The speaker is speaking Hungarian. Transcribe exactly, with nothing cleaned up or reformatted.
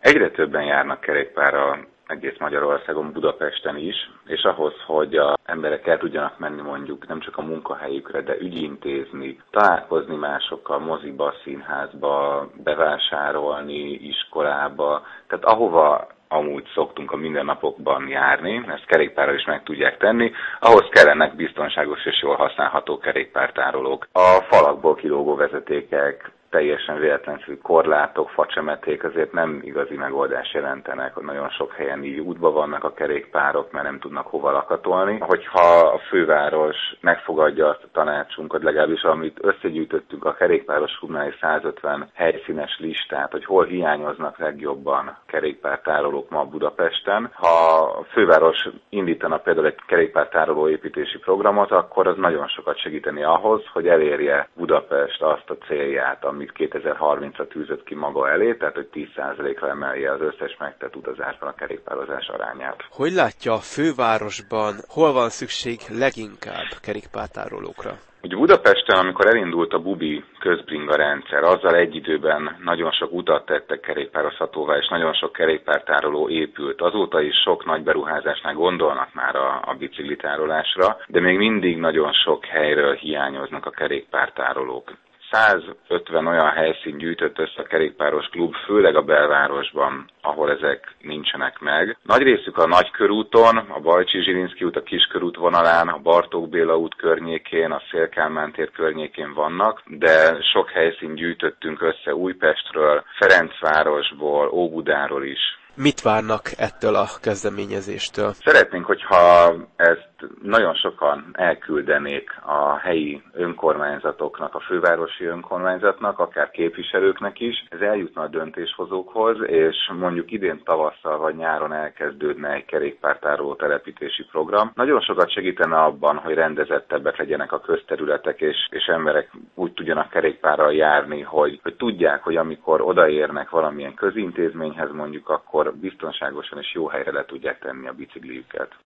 Egyre többen járnak kerékpárral egész Magyarországon, Budapesten is, és ahhoz, hogy az emberek el tudjanak menni mondjuk nem csak a munkahelyükre, de ügyintézni, találkozni másokkal, moziba, színházba, bevásárolni, iskolába, tehát ahova amúgy szoktunk a mindennapokban járni, ezt kerékpárral is meg tudják tenni, ahhoz kellenek biztonságos és jól használható kerékpártárolók. A falakból kilógó vezetékek, teljesen véletlenszerű korlátok, facsemeték azért nem igazi megoldást jelentenek, hogy nagyon sok helyen így útba vannak a kerékpárok, mert nem tudnak hova lakatolni. Hogyha a főváros megfogadja azt a tanácsunkat, legalábbis amit összegyűjtöttünk a kerékpáros klubnál százötven helyszínes listát, hogy hol hiányoznak legjobban kerékpártárolók ma Budapesten. Ha a főváros indítana például egy kerékpártároló építési programot, akkor az nagyon sokat segíteni ahhoz, hogy elérje Budapest azt a célját, amit kétezer-harmincra tűzött ki maga elé, tehát hogy tíz százalékra emelje az összes megtett utazásban a kerékpározás arányát. Hogy látja a fővárosban, hol van szükség leginkább kerékpártárolókra? Ugye Budapesten, amikor elindult a Bubi közbringa rendszer, azzal egy időben nagyon sok utat tettek kerékpározhatóvá, és nagyon sok kerékpártároló épült. Azóta is sok nagy beruházásnál gondolnak már a, a biciklitárolásra, de még mindig nagyon sok helyről hiányoznak a kerékpártárolók. százötven olyan helyszín gyűjtött össze a kerékpáros klub, főleg a belvárosban, ahol ezek nincsenek meg. Nagy részük a Nagykörúton, a Bajcsy-Zsilinszky út, a Kiskörút vonalán, a Bartók Béla út környékén, a Széll-Kálmán tér környékén vannak, de sok helyszín gyűjtöttünk össze Újpestről, Ferencvárosból, Óbudáról is. Mit várnak ettől a kezdeményezéstől? Szeretnénk, hogyha ezt nagyon sokan elküldenék a helyi önkormányzatoknak, a fővárosi önkormányzatnak, akár képviselőknek is. Ez eljutna a döntéshozókhoz, és mondjuk idén tavasszal vagy nyáron elkezdődne egy kerékpártároló telepítési program. Nagyon sokat segítene abban, hogy rendezettebbek legyenek a közterületek, és, és emberek úgy tudjanak kerékpárral járni, hogy, hogy tudják, hogy amikor odaérnek valamilyen közintézményhez mondjuk, akkor biztonságosan és jó helyre le tudják tenni a bicikliüket.